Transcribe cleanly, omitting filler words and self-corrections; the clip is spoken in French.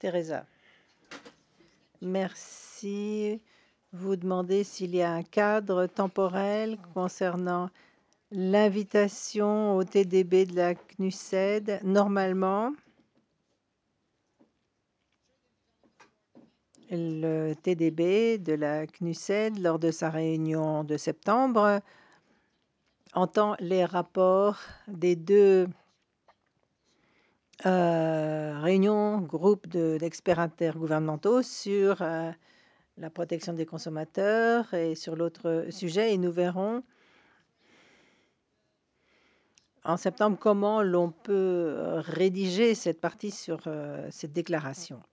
Teresa, merci. Vous demandez s'il y a un cadre temporel concernant l'invitation au TDB de la CNUSED. Normalement, le TDB de la CNUSED, lors de sa réunion de septembre, entend les rapports des deux réunions, groupes d'experts intergouvernementaux sur la protection des consommateurs et sur l'autre sujet. Et nous verrons en septembre comment l'on peut rédiger cette partie sur cette déclaration.